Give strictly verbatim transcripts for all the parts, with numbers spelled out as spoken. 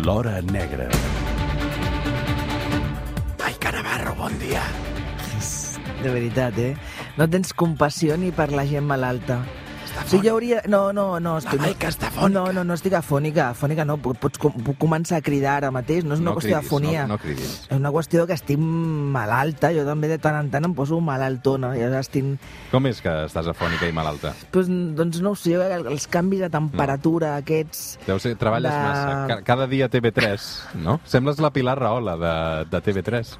L'Hora Negra. Maica Navarro, bon dia. De veritat, eh? No tens compassió ni per la gent malalta. O sigui, jo hauria... No, no, no. Estic... La Maica està fònica. No, no, no estic afònica. Afònica no, pots com, puc començar a cridar ara mateix. No és una no qüestió cridis, d'afonia. No, no cridis. És una qüestió que estic malalta. Jo també de tant en tant em poso malaltona. Ja estic... Com és que estàs afònica i malalta? Pues, doncs no ho sé, els canvis de temperatura no. aquests... Deu ser, treballes de... massa. Cada dia T V tres, no? Sembles la Pilar Rahola de, de T V tres.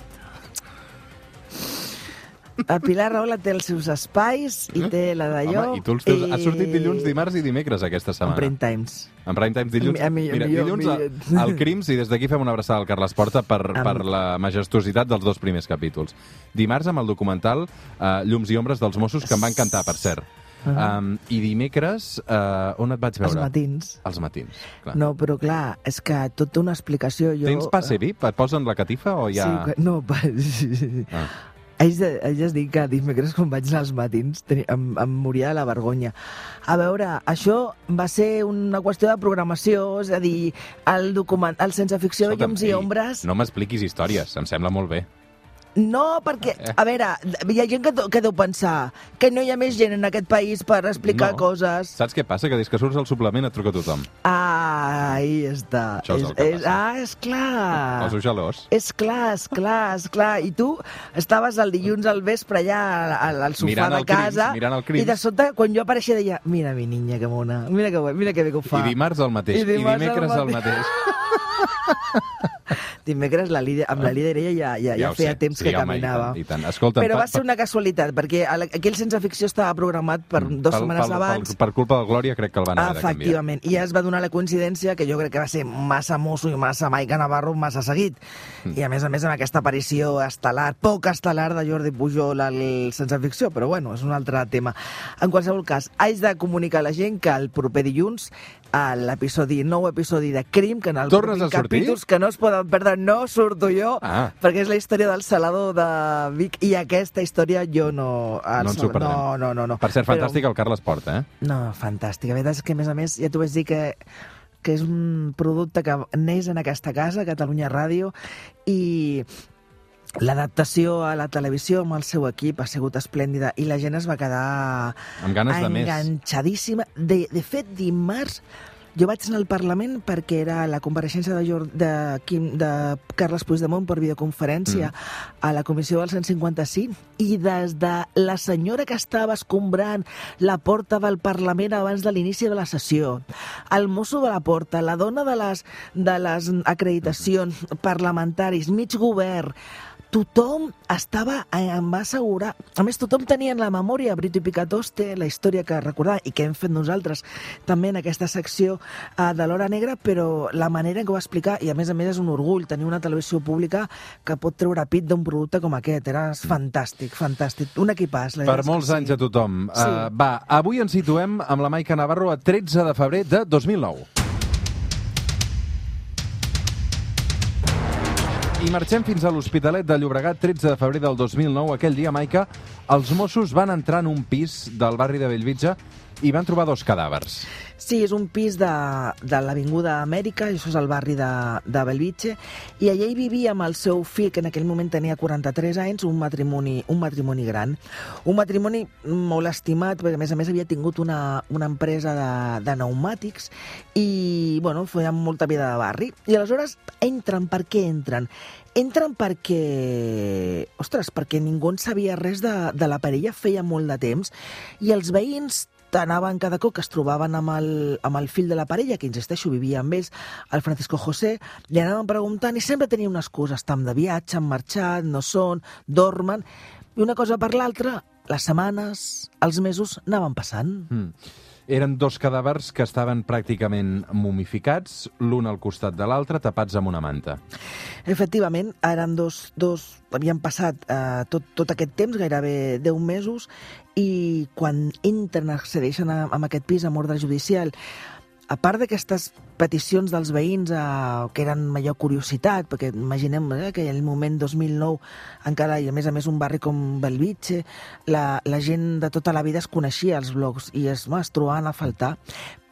El Pilar Rahola té els seus espais i té la d'allò... Home, i tu els teus... I... Has sortit dilluns, dimarts i dimecres aquesta setmana. En prime times. En prime times dilluns. A mi, a Mira, millor, dilluns millor. al Crims, i des d'aquí fem una abraçada al Carles Porta per, Am... per la majestuositat dels dos primers capítols. Dimarts amb el documental uh, Llums i ombres dels Mossos, que em va encantar, per cert. Uh -huh. um, I dimecres, uh, on et vaig veure? Els matins. Els matins, clar. No, però clar, és que tot té una explicació. Jo... Tens passe V I P? Et posen la catifa o ja... Sí, no, pa... ah. Haig de, haig de dir que dimecres quan vaig anar als matins tenia, em, em moria de la vergonya. A veure, això va ser una qüestió de programació, és a dir, el document, el sense ficció de Llums i ombres... No m'expliquis històries, em sembla molt bé. No, perquè, a veure, hi ha gent que, que deu pensar que no hi ha més gent en aquest país per explicar no. coses. Saps què passa? Que des que surts al suplement et truca tothom. Ah, ahí està. Això és, és el que és, passa. Ah, és clar. Poso gelós. És clar, és clar, és clar. I tu estaves el dilluns al vespre allà al, al sofà mirant de casa crims, mirant el Crims. I de sobte, quan jo apareixia, deia mira mi niña, que mona, mira que, mira que bé que ho fa. I dimarts el mateix, i, I, i dimecres el mateix. Dimecres la Lídia, amb la Lídia Irella ja, ja, ja, ja feia sé. temps sí, que home, caminava. I tant, i tant. Escolta, però pa, va ser una casualitat, perquè aquell sense ficció estava programat per dues pel, setmanes pel, abans. Per, per culpa del Glòria crec que el van haver de canviar. Efectivament, i ja es va donar la coincidència que jo crec que va ser massa mosso i massa Maica Navarro massa seguit. Mm. I a més a més amb aquesta aparició estel·lar, poc estel·lar de Jordi Pujol al sense ficció, però bueno, és un altre tema. En qualsevol cas, haig de comunicar a la gent que el proper dilluns a l'episodi, nou episodi de Crim, que en el Tornes a sortir? capítols que no es poden perdre, no surto jo, ah. perquè és la història del Salador de Vic, i aquesta història jo no... No ens ho perdem. No, no, no, no. Per cert, Però... fantàstic el Carles Porta, eh? No, fantàstic. La veritat és que, a més a més, ja t'ho vaig dir que que és un producte que neix en aquesta casa, Catalunya Ràdio, i l'adaptació a la televisió amb el seu equip ha sigut esplèndida i la gent es va quedar amb ganes de més. enganxadíssima. De, de fet, dimarts jo vaig anar al Parlament perquè era la compareixença de, Jord... de, Quim... de Carles Puigdemont per videoconferència mm. a la comissió del cent cinquanta-cinc, i des de la senyora que estava escombrant la porta del Parlament abans de l'inici de la sessió, el mosso de la porta, la dona de les, de les acreditacions parlamentaris, mig govern, tothom estava, em va assegurar, a més tothom tenia en la memòria Brito i Picatoste, la història que recordava i que hem fet nosaltres també en aquesta secció uh, de l'Hora Negra, però la manera en què ho va explicar, i a més a més és un orgull tenir una televisió pública que pot treure pit d'un producte com aquest, era fantàstic, fantàstic, un equipàs. Per molts sí. anys a tothom. Sí. Uh, va, avui ens situem amb la Maica Navarro a tretze de febrer de dos mil nou. I marxem fins a l'Hospitalet de Llobregat, tretze de febrer del dos mil nou. Aquell dia, Maica, els Mossos van entrar en un pis del barri de Bellvitge i van trobar dos cadàvers. Sí, és un pis de, de l'Avinguda Amèrica, això és el barri de, de Bellvitge, i allà hi vivia amb el seu fill, que en aquell moment tenia quaranta-tres anys, un matrimoni, un matrimoni gran. Un matrimoni molt estimat, perquè a més a més havia tingut una, una empresa de, de pneumàtics i, bueno, feien molta vida de barri. I aleshores entren, per què entren? Entren perquè, ostres, perquè ningú en sabia res de, de la parella feia molt de temps, i els veïns anaven cada cop que es trobaven amb el, amb el fill de la parella, que insisteixo, vivia amb ells, el Francisco José, li anaven preguntant i sempre tenia una excusa, estan de viatge, han marxat, no són, dormen, i una cosa per l'altra, les setmanes, els mesos anaven passant. Mm. Eren dos cadàvers que estaven pràcticament mumificats, l'un al costat de l'altre, tapats amb una manta. Efectivament, eren dos, dos havien passat eh, tot, tot aquest temps, gairebé deu mesos, i quan entren, accedeixen a, a aquest pis amb ordre judicial, a part d'aquestes peticions dels veïns eh, que eren major curiositat, perquè imaginem eh, que en el moment dos mil nou encara, i a més a més un barri com Bellvitge, la, la gent de tota la vida es coneixia als blocs i es, es trobaven a faltar.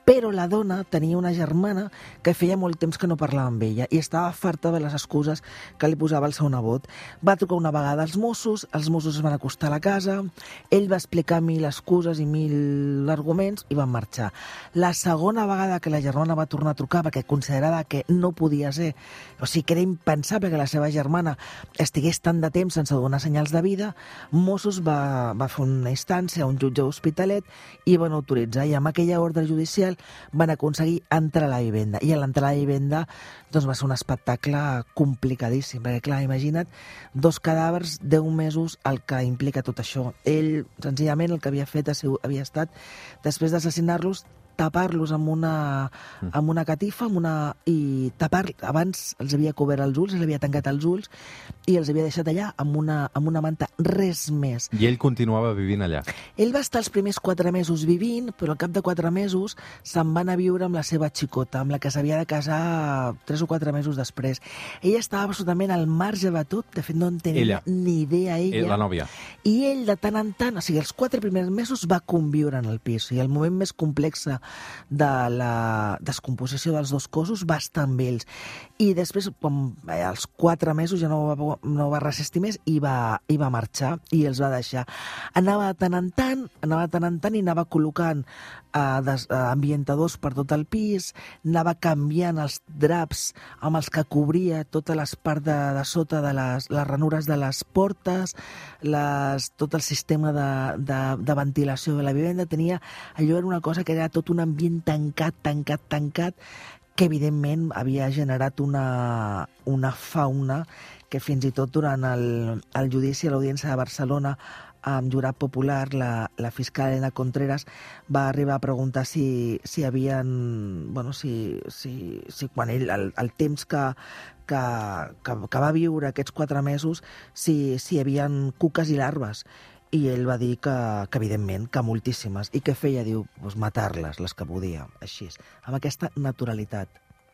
però la dona tenia una germana que feia molt temps que no parlava amb ella i estava farta de les excuses que li posava el seu nebot. Va trucar una vegada als Mossos, els Mossos es van acostar a la casa, ell va explicar mil excuses i mil arguments i van marxar. La segona vegada que la germana va tornar a trucar perquè considerava que no podia ser, o sigui que era impensable que la seva germana estigués tant de temps sense donar senyals de vida, Mossos va, va fer una instància a un jutge Hospitalet i van autoritzar, i amb aquella ordre judicial van aconseguir entrar a la vivenda, i a l'entrar a la vivenda doncs va ser un espectacle complicadíssim, perquè clar, imagina't, dos cadàvers, deu mesos, el que implica tot això. Ell, senzillament, el que havia fet havia estat, després d'assassinar-los, tapar-los amb una, amb una catifa amb una, i tapar abans els havia cobert els ulls, els havia tancat els ulls i els havia deixat allà amb una, amb una manta, res més. I ell continuava vivint allà? Ell va estar els primers quatre mesos vivint, però al cap de quatre mesos se'n va anar a viure amb la seva xicota, amb la que s'havia de casar tres o quatre mesos després. Ella estava absolutament al marge de tot, de fet no en tenia ella. ni idea ella. La nòvia. I ell de tant en tant, o sigui, els quatre primers mesos va conviure en el pis, i el moment més complex de la descomposició dels dos cossos va estar amb ells. I després, quan, eh, als quatre mesos ja no va, no va resistir més i va, i va marxar i els va deixar. Anava de tant en tant, anava de tant en tant i anava col·locant eh, des, eh, ambientadors per tot el pis, anava canviant els draps amb els que cobria totes les parts de, de sota de les, les ranures de les portes, les, tot el sistema de, de, de ventilació de la vivenda. Tenia, allò era una cosa que era tot un ambient tancat, tancat, tancat, que evidentment havia generat una, una fauna que fins i tot durant el, el judici a l'Audiència de Barcelona amb jurat popular, la, la fiscal Elena Contreras va arribar a preguntar si, si havien, bueno, si, si, si quan ell, el, el temps que, que, que, que va viure aquests quatre mesos, si, si hi havia cuques i larves. I ell va dir que, que evidentment, que moltíssimes. I què feia? Diu, doncs matar-les, les que podia, així, amb aquesta naturalitat.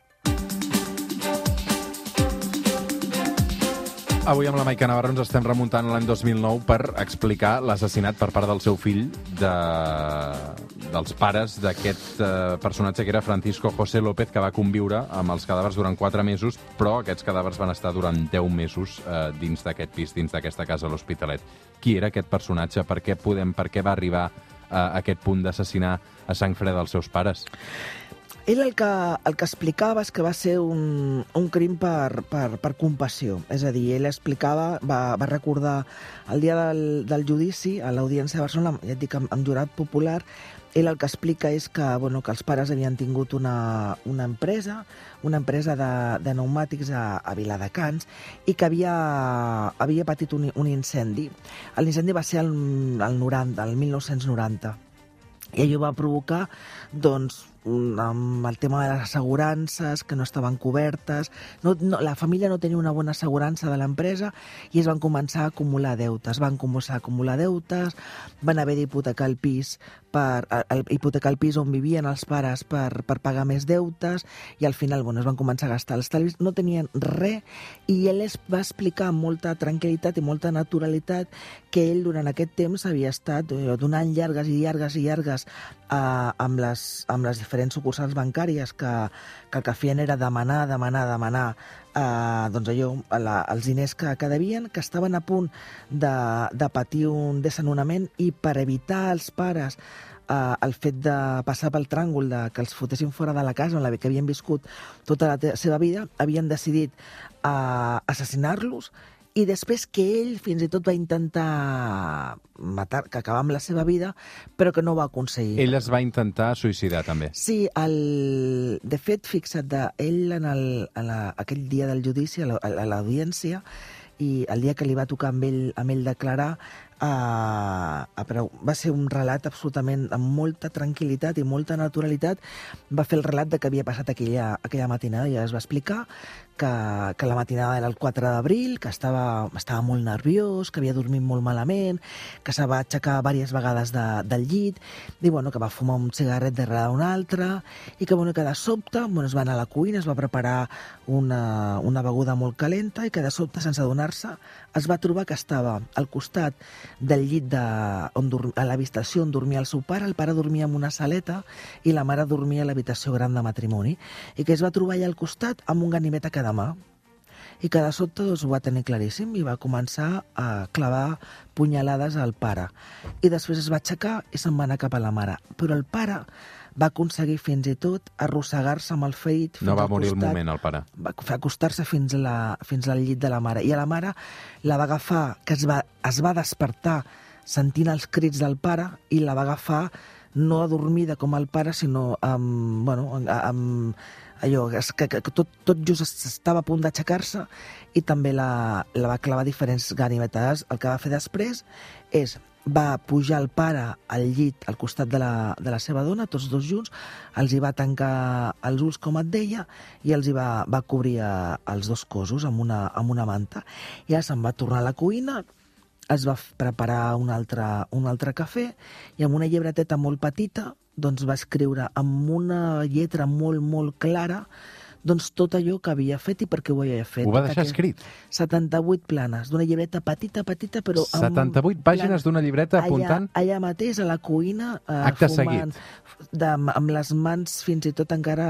Avui amb la Maica Navarro ens estem remuntant a l'any dos mil nou per explicar l'assassinat per part del seu fill de... dels pares d'aquest eh, personatge que era Francisco José López, que va conviure amb els cadàvers durant quatre mesos, però aquests cadàvers van estar durant deu mesos eh, dins d'aquest pis, dins d'aquesta casa a l'Hospitalet. Qui era aquest personatge? Per què podem, per què va arribar a aquest punt d'assassinar a sang freda els seus pares? Ell el que, el que explicava és que va ser un, un crim per, per, per compassió. És a dir, ell explicava, va, va recordar el dia del, del judici a l'Audiència de Barcelona, ja et dic, amb, amb jurat popular. Ell el que explica és que, bueno, que els pares havien tingut una, una empresa, una empresa de, de pneumàtics a, a Viladecans, i que havia, havia patit un, un incendi. L'incendi va ser el, el, noranta, el mil nou-cents noranta. I allò va provocar, doncs, amb el tema de les assegurances, que no estaven cobertes. No, no, la família no tenia una bona assegurança de l'empresa i es van començar a acumular deutes. Van començar a acumular deutes, van haver d'hipotecar el pis, per, el, hipotecar el pis on vivien els pares per, per pagar més deutes, i al final, bueno, es van començar a gastar els talvis. No tenien res, i ell es va explicar amb molta tranquil·litat i molta naturalitat que ell durant aquest temps havia estat eh, donant llargues i llargues i llargues eh, amb, les, amb les diferents sucursals bancàries que, que el que feien era demanar, demanar, demanar eh, doncs allò, la, els diners que, que devien, que estaven a punt de, de patir un desenonament, i per evitar als pares eh, el fet de passar pel tràngol, de que els fotessin fora de la casa en la que havien viscut tota la seva vida, havien decidit eh, assassinar-los. I després que ell fins i tot va intentar matar, que acabar amb la seva vida, però que no va aconseguir. Ell es va intentar suïcidar, també. Sí, el... de fet, fixa't, de... ell en, el... en la... aquell dia del judici, a l'audiència, i el dia que li va tocar amb ell, amb ell declarar, Uh, va ser un relat absolutament amb molta tranquil·litat i molta naturalitat. Va fer el relat de què havia passat aquella, aquella matinada, i ja es va explicar que, que la matinada era el quatre d'abril, que estava, estava molt nerviós, que havia dormit molt malament, que se va aixecar diverses vegades de, del llit, i bueno, que va fumar un cigarret darrere d'un altre, i que, bueno, que de sobte bueno, es va anar a la cuina, es va preparar una, una beguda molt calenta, i que de sobte, sense adonar-se, es va trobar que estava al costat del llit de, on dur, a l'habitació on dormia el seu pare. El pare dormia en una saleta i la mare dormia a l'habitació gran de matrimoni, i que es va trobar allà al costat amb un ganivet a cada mà. I que de sobte doncs, ho va tenir claríssim i va començar a clavar punyalades al pare. I després es va aixecar i se'n va anar cap a la mare. Però el pare va aconseguir fins i tot arrossegar-se amb el ferit fins No va al morir costat, el moment, el pare. va acostar-se fins, la, fins al llit de la mare. I a la mare la va agafar, que es va, es va despertar sentint els crits del pare, i la va agafar no adormida com el pare, sinó amb, bueno, amb allò, que, que tot, tot just estava a punt d'aixecar-se, i també la, la va clavar diferents ganivetades. El que va fer després és va pujar el pare al llit al costat de la, de la seva dona, tots dos junts, els hi va tancar els ulls, com et deia, i els hi va, va cobrir els dos cossos amb una, amb una manta. I ara se'n va tornar a la cuina, es va preparar un altre, un altre cafè, i amb una llibreteta molt petita doncs va escriure amb una lletra molt, molt clara doncs tot allò que havia fet i per què ho havia fet. Ho va deixar escrit? setanta-vuit planes, d'una llibreta petita, petita, però... setanta-vuit pàgines d'una llibreta apuntant? Allà, allà mateix, a la cuina, eh, Acte fumant, seguit. de, amb les mans fins i tot encara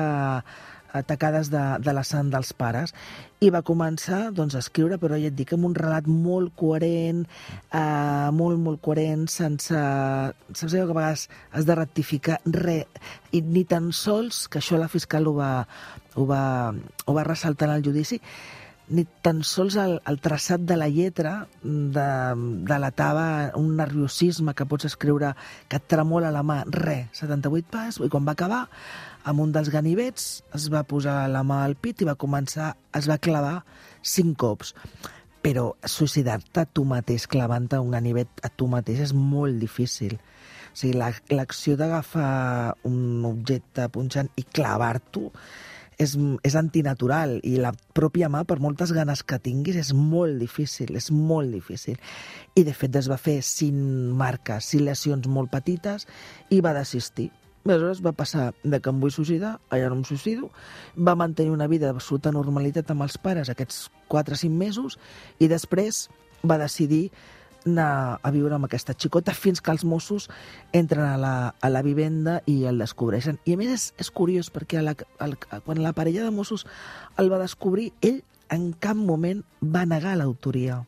atacades de, de la sang dels pares, i va començar doncs, a escriure, però ja et dic, amb un relat molt coherent, eh, molt, molt coherent, sense... Saps allò que a vegades has de rectificar res, i ni tan sols, que això la fiscal ho va, ho va, ho va ressaltar en el judici, ni tan sols el, el traçat de la lletra de, delatava un nerviosisme que pots escriure, que et tremola la mà, res, setanta-vuit pas, i quan va acabar, amb un dels ganivets, es va posar la mà al pit i va començar, es va clavar cinc cops. Però suïcidar-te a tu mateix, clavant-te un ganivet a tu mateix, és molt difícil. O sigui, l'acció d'agafar un objecte punxant i clavar-t'ho és, és antinatural, i la pròpia mà, per moltes ganes que tinguis, és molt difícil, és molt difícil. I, de fet, es va fer cinc marques, cinc lesions molt petites, i va desistir. Aleshores va passar de que em vull suïcidar, allà no em suïcido, va mantenir una vida d'absoluta normalitat amb els pares aquests quatre o cinc mesos, i després va decidir anar a viure amb aquesta xicota fins que els Mossos entren a la, a la vivenda i el descobreixen. I a més és, és curiós perquè a la, a la, quan la parella de Mossos el va descobrir, ell en cap moment va negar l'autoria.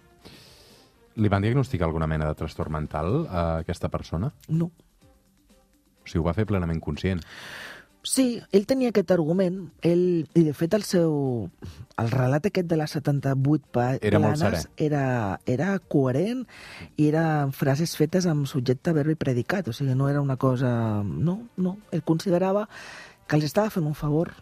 Li van diagnosticar alguna mena de trastorn mental a aquesta persona? No. O sigui, ho va fer plenament conscient. Sí, ell tenia aquest argument, ell, i de fet el seu... El relat aquest de les setanta-vuit planes era molt serè. Era, era coherent i eren frases fetes amb subjecte, verb i predicat, o sigui, no era una cosa... No, no, ell considerava que els estava fent un favor.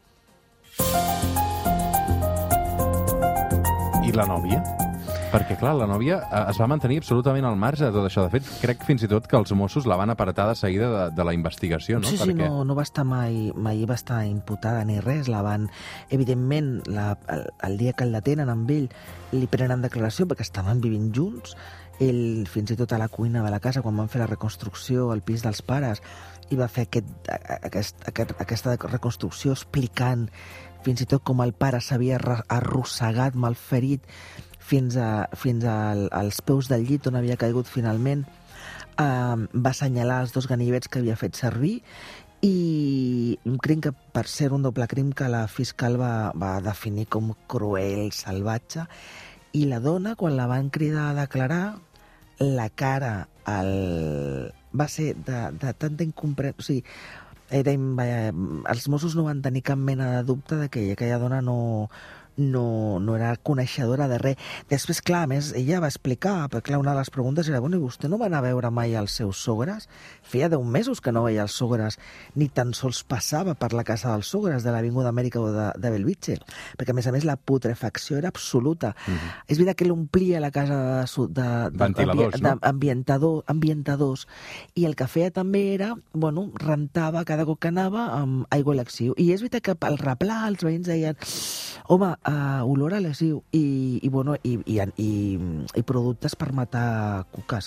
I la nòvia? Perquè, clar, la nòvia es va mantenir absolutament al marge de tot això. De fet, crec fins i tot que els Mossos la van apartar de seguida de, de la investigació, no? Sí, sí, Perquè... no, no va estar mai, mai va estar imputada ni res. La van, evidentment, la, el, el dia que el detenen amb ell, li prenen declaració perquè estaven vivint junts. Ell, fins i tot a la cuina de la casa, quan van fer la reconstrucció al pis dels pares, i va fer aquest, aquest, aquest, aquesta reconstrucció explicant fins i tot com el pare s'havia arrossegat, malferit, fins, a, fins a, als peus del llit on havia caigut finalment. Uh, va assenyalar els dos ganivets que havia fet servir, i crec que per ser un doble crim que la fiscal va, va definir com cruel, salvatge, i la dona, quan la van cridar a declarar, la cara el... va ser de, de tanta incomprensió... O sigui, era, els Mossos no van tenir cap mena de dubte de que aquella dona no, no, no era coneixedora de res. Després, clar, a més, ella va explicar, perquè clar, una de les preguntes era, bueno, i vostè no va anar a veure mai els seus sogres? Feia deu mesos que no veia els sogres, ni tan sols passava per la casa dels sogres de l'Avinguda Amèrica o de, de Bellvitge, perquè a més a més la putrefacció era absoluta. Uh-huh. És veritat que l'omplia la casa de, de, de, ventiladors, de, no? ambientador, ambientadors, i el que feia també era, bueno, rentava cada cop que anava amb aigua a l'exiu. I és veritat que al replà els veïns deien, home, uh, olor a l'exiu, i, i, bueno, i, i, i, i productes per matar cuques, clar.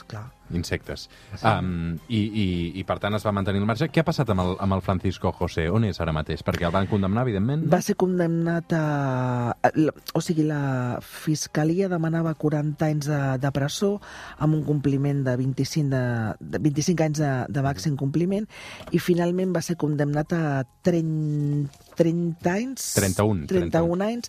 insectes. Sí. Um, i, i, I, per tant, es va mantenir el marge. Què ha passat amb el, amb el Francisco José? On és ara mateix? Perquè el van condemnar, evidentment. Va ser condemnat a... O sigui, la Fiscalia demanava quaranta anys de, de presó amb un compliment de vint-i-cinc, de, de vint-i-cinc anys de, de màxim compliment, i finalment va ser condemnat a trenta, trenta anys... trenta-un. trenta-un anys,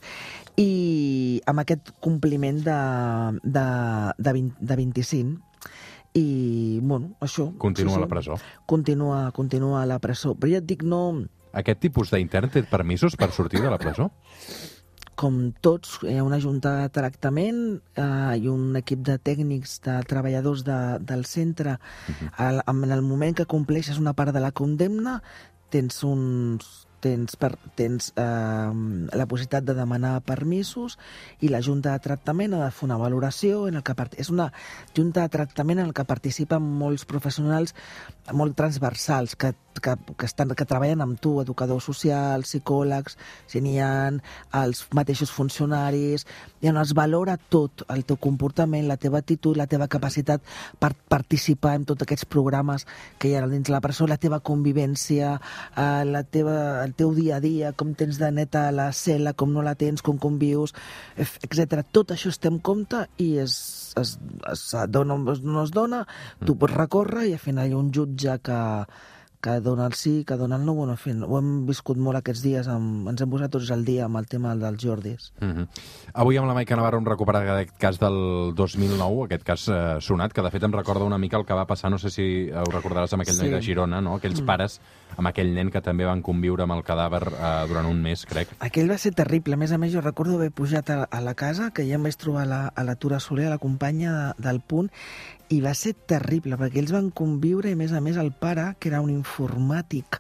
i amb aquest compliment de, de, de, vint, de vint-i-cinc. I, bueno, això... Continua sí, sí, a la presó. Continua, continua a la presó. Però ja et dic, no... Aquest tipus d'intern té permisos per sortir de la presó? Com tots, hi ha una junta de tractament eh, i un equip de tècnics, de treballadors de, del centre. Uh-huh. Al, en el moment que compleixes una part de la condemna, tens uns... tens, per, tens eh, la possibilitat de demanar permisos, i la Junta de Tractament ha de fer una valoració en el que part... és una Junta de Tractament en el que participen molts professionals molt transversals que, que, que, estan, que treballen amb tu, educadors socials, psicòlegs, si n'hi ha, els mateixos funcionaris, i on es valora tot, el teu comportament, la teva actitud, la teva capacitat per participar en tots aquests programes que hi ha dins la presó, la teva convivència, eh, la teva el teu dia a dia, com tens de neta la cel·la, com no la tens, com convius, etcètera. Tot això es té en compte i es, es, es dona, no es dona, tu pots recórrer i al final hi ha un jutge que, que dona el sí, que dona el no. Bueno, en fi, ho hem viscut molt aquests dies, amb, ens hem posat tots al dia amb el tema dels Jordis. Mm-hmm. Avui amb la Maica Navarro hem recuperat aquest cas del dos mil nou, aquest cas eh, sonat, que de fet em recorda una mica el que va passar, no sé si ho recordaràs, amb aquell sí. noi de Girona, no? Aquells mm. pares amb aquell nen que també van conviure amb el cadàver eh, durant un mes, crec. Aquell va ser terrible. A més a més, jo recordo haver pujat a, a la casa, que ja em vaig trobar la, a la Tura Soler, a la companya de, del Punt, i va ser terrible, perquè ells van conviure, i a més a més el pare, que era un informàtic,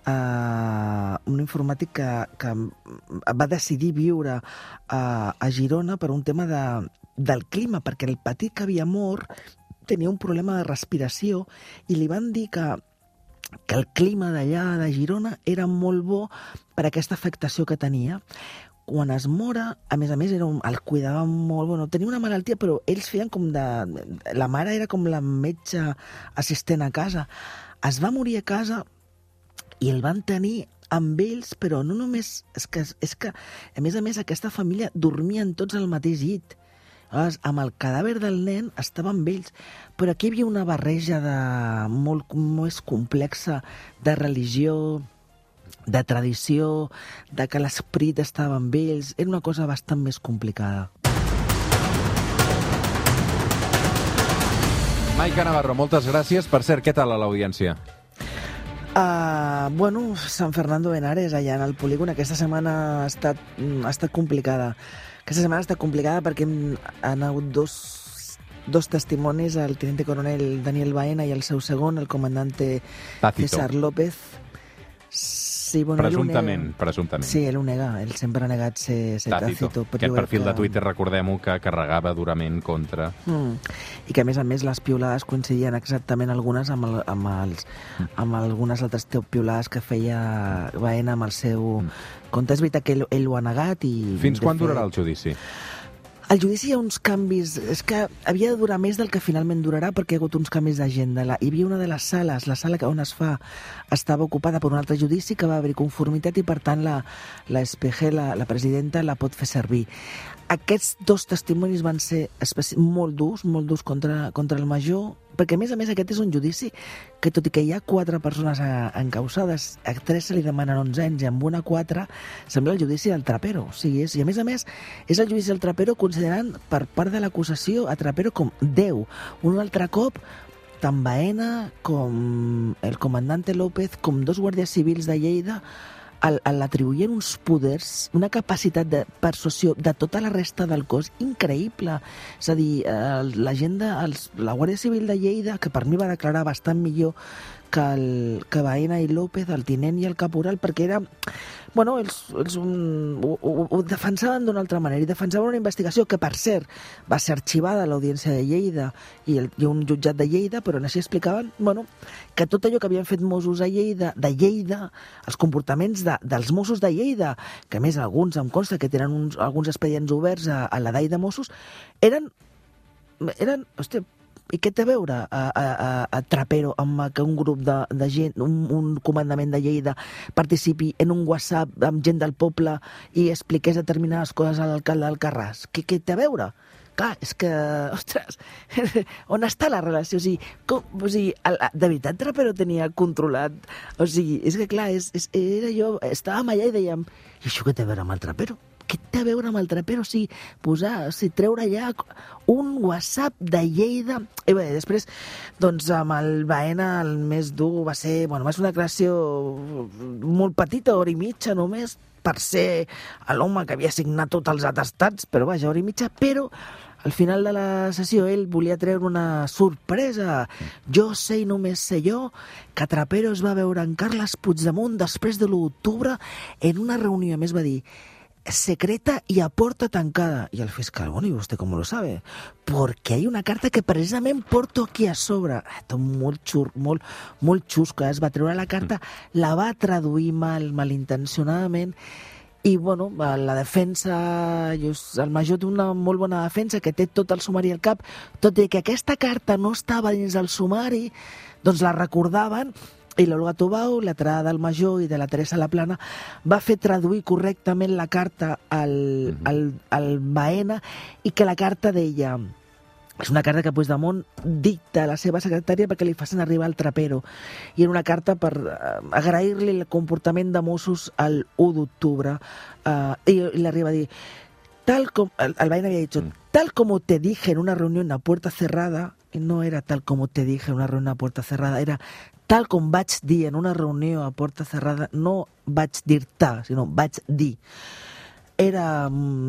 Uh, un informàtic que, que va decidir viure uh, a Girona per un tema de, del clima, perquè el petit que havia mort tenia un problema de respiració i li van dir que, que el clima d'allà de Girona era molt bo per aquesta afectació que tenia. Quan es mora, a més a més, era un, el cuidaven molt, bueno, tenia una malaltia, però ells feien com de... La mare era com la metge assistent a casa. Es va morir a casa i el van tenir amb ells, però no només... És que, és que a més a més, aquesta família dormien tots al mateix llit. Llavors, amb el cadàver del nen estava amb ells, però aquí hi havia una barreja de molt més complexa de religió, de tradició, de que l'esperit estava amb ells. Era una cosa bastant més complicada. Maica Navarro, moltes gràcies. Per cert, què tal a l'audiència? Uh, bueno, San Fernando Henares, allà en el polígon, aquesta setmana ha estat, ha estat complicada. Aquesta setmana ha estat complicada perquè han hagut dos, dos testimonis, el teniente coronel Daniel Baena i el seu segon, el comandante Tácito. César López. Sí, bueno, presumptament, presumptament. Sí, ell ho nega, ell sempre ha negat ser, ser Tácito. Tácito. Aquest perfil que... de Twitter, recordem-ho, que carregava durament contra... Mm. I que, a més a més, les piolades coincidien exactament algunes amb, el, amb, els, mm. amb algunes altres piolades que feia Baena amb el seu mm. compte. És veritat que ell, ell ho ha negat i... Fins quan fet... durarà el judici? Al judici hi ha uns canvis, és que havia de durar més del que finalment durarà perquè hi ha hagut uns canvis d'agenda. Hi havia una de les sales, la sala on es fa, estava ocupada per un altre judici que va haver conformitat i per tant la, la S P G, la, la presidenta, la pot fer servir. Aquests dos testimonis van ser molt durs, molt durs contra, contra el major, perquè a més a més aquest és un judici que, tot i que hi ha quatre persones encausades, a tres se li demanen onze anys i amb una quatre, sembla el judici del Trapero. O sigui, és, i a més a més és el judici del Trapero considerant per part de l'acusació a Trapero com Déu. Un altre cop tant Baena com el comandante López com dos guàrdies civils de Lleida l'atribuïen uns poders, una capacitat de persuasió de tota la resta del cos increïble. És a dir, eh, la gent de, els, la Guàrdia Civil de Lleida, que per mi va declarar bastant millor que, el, que Baena i López, el tinent i el caporal, perquè era... Bueno, ells, ells un, ho, ho, ho defensaven d'una altra manera, i defensaven una investigació que, per cert, va ser arxivada a l'Audiència de Lleida i, el, i un jutjat de Lleida, però així explicaven, bueno, que tot allò que havien fet Mossos a Lleida, de Lleida, els comportaments de, dels Mossos de Lleida, que a més alguns em consta que tenen uns, alguns expedients oberts a, a la D A I de Mossos, eren, eren, hòstia, i què té a veure a, a, a, a Trapero amb que un grup de, de gent, un, un comandament de Lleida participi en un WhatsApp amb gent del poble i expliqués determinades coses a l'alcalde d'Alcarràs? Què, què té a veure? Clar, és que, ostres, on està la relació? O sigui, com, o sigui el, de veritat Trapero tenia controlat? O sigui, és que clar, és, és, era jo, estàvem allà i dèiem, i això què té a veure amb el Trapero? Què té a veure amb el Trapero? O sigui, posar, o sigui, treure allà un WhatsApp de Lleida. I bé, després, doncs, amb el Baena el més dur va ser, bueno, va ser una creació molt petita, hora i mitja només, per ser l'home que havia signat tots els atestats, però vaja, hora i mitja, però al final de la sessió ell volia treure una sorpresa. Jo sé i només sé jo que Trapero es va veure en Carles Puigdemont després de l'u d'octubre en una reunió, a més va dir, secreta y a puerta tancada. Y el fiscal, bueno, ¿y usted cómo lo sabe? Porque hay una carta que precisament porto aquí a sobre. Esto molt, xur, molt, molt xusca. Es va treure la carta, la va traduir mal, malintencionadament, i, bueno, la defensa, el major té una molt bona defensa, que té tot el sumari al cap, tot i que aquesta carta no estava dins del sumari, doncs la recordaven, i l'Olga Tubau, la trada del major i de la Teresa Laplana, va fer traduir correctament la carta al, al, al Baena, i que la carta deia... És una carta que Puigdemont dicta a la seva secretària perquè li facin arribar al Trapero. I era una carta per agrair-li el comportament de Mossos el u d'octubre. Uh, I, i l'arriba a dir... Tal com, el, el Baena havia dit, tal como te dije en una reunión a puerta cerrada, i no era tal como te dije en una reunión a puerta cerrada, era tal com vaig dir en una reunió a porta cerrada, no vaig dir-te, sinó vaig dir. Era,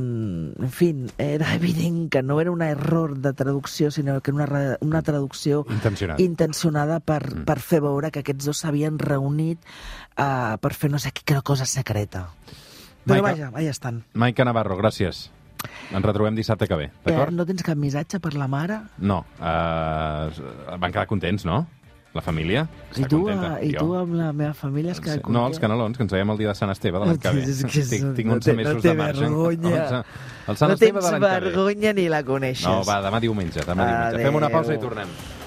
en fi, era evident que no era un error de traducció, sinó que era una, una traducció intencionada, intencionada per, mm. per fer veure que aquests dos s'havien reunit uh, per fer no sé quina cosa secreta. Però Maica, vaja, allà estan. Maica Navarro, gràcies. Ens retrobem dissabte que ve, d'acord? Eh, no tens cap missatge per la mare? No. Uh, van quedar contents, no? La família I tu, a, i tu amb la meva família es queda contenta. No, els canelons, que ens veiem el dia de Sant Esteve de l'any que ve. Tinc, tinc uns mesos de marge. No tens vergonya ni la coneixes. No, va, demà diumenge. Demà diumenge. Fem una pausa i tornem.